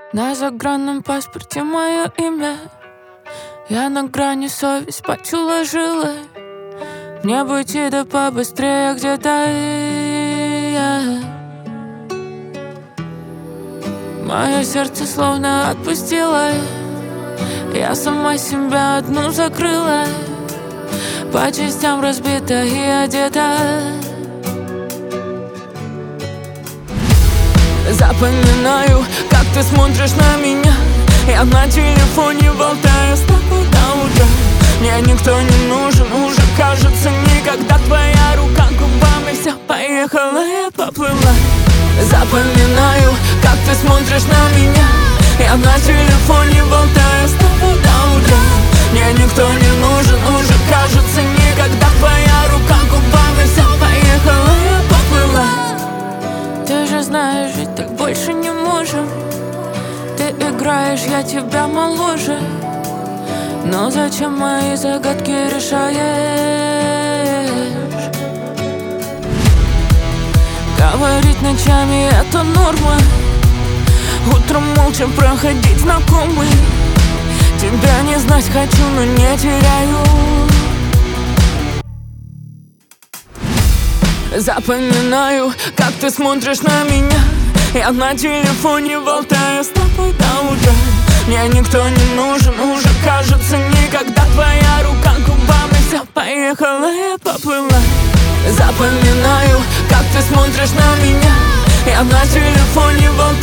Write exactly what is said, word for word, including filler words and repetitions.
На загранном паспорте мое имя. Я на грани, совесть спать уложила. Мне бы идти да побыстрее где-то я. Мое сердце словно отпустило. Я сама себя одну закрыла. По частям разбита и одета. Запоминаю, как ты смотришь на меня. Я на телефоне болтаю с тобой до утра. Мне никто не нужен уже, кажется, никогда. Твоя рука к губам и все, поехала, я поплыла. Запоминаю, как ты смотришь на меня. Я на телефоне болтаю с тобой до утра. Мне никто не нужен уже, кажется, никогда. Твоя рука к губам и все, поехала, я поплыла. Ты же знаешь, жить так больше не можем. Ты играешь, я тебя моложе. Но зачем мои загадки решаешь? Говорить ночами это норма. Утром молча проходить знакомый. Тебя не знать хочу, но не теряю. Запоминаю, как ты смотришь на меня. Я на телефоне болтаю с тобой до утра. Мне никто не нужен уже, кажется, никогда. Твоя рука к губам и все, поехала, я поплыла. Запоминаю, как ты смотришь на меня. Я на телефоне болтаю